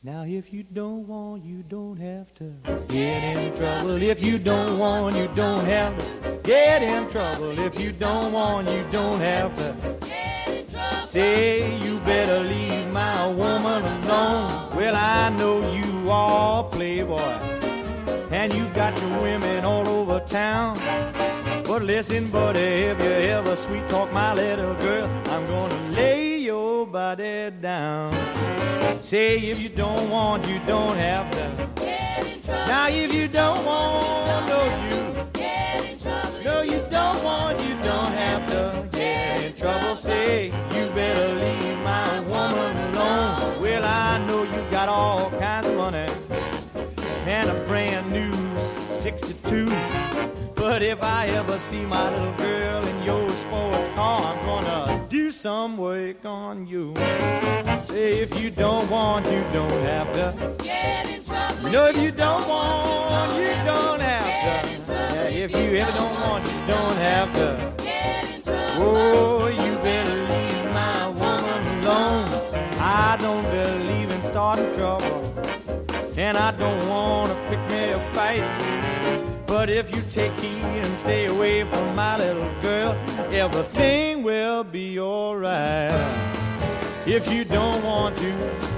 Now if you don't want, you don't have to get in trouble. If you don't want, you don't have to get in trouble. If you don't want, you don't have to get in trouble. Say you better leave my woman alone. Well, I know you are a playboy, and you got your women all over town. But listen, buddy, if you ever sweet talk my little girl, I'm gonna lay your body down. Say if you don't want, you don't have to get in trouble. Now if you don't want, no you get in trouble. No you don't want, you don't have to get in trouble. Say you better leave my woman alone. Well, I know you got all kinds of money and a brand new 62. But if I ever see my little girl in your sports car, I'm gonna do some work on you. Say if you don't want, you don't have to get in trouble. No, if you don't want, you don't have to. Yeah, if you ever don't want, you don't have to get in trouble. Oh, you better leave my woman alone. I don't believe in starting trouble, and I don't wanna pick me a fight. But if you take heed and stay away from my little girl, everything will be alright. If you don't want to,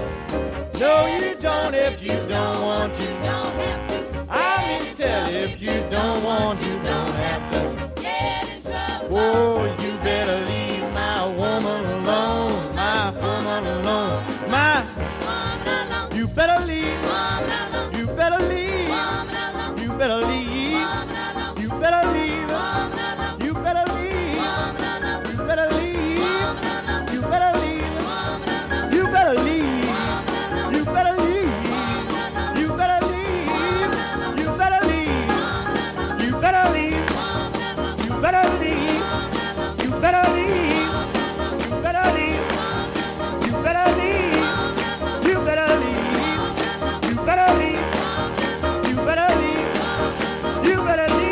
no you don't. If you don't want to, don't have to. I mean to tell you, if you don't want, you don't have to get in trouble. Oh, you better leave my woman alone, my woman alone, my woman alone. You better leave, woman alone. You better leave, woman alone. You better leave. You better leave. You better leave. You better leave. You better leave. You better leave. You better leave. You better leave. You better leave. You better leave. You better leave. You better leave. You better leave. You better leave. You better leave. You better leave. You better leave. You better leave.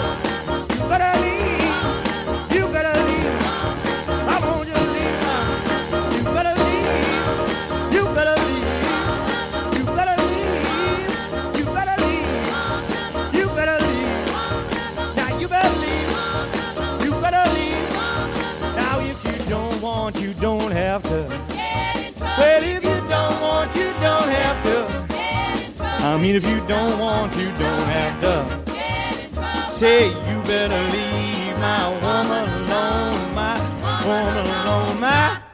You don't have to. Well, if you don't want, you don't have to. I mean, if you don't want, you don't have to. Say you better leave my woman alone, my woman alone, my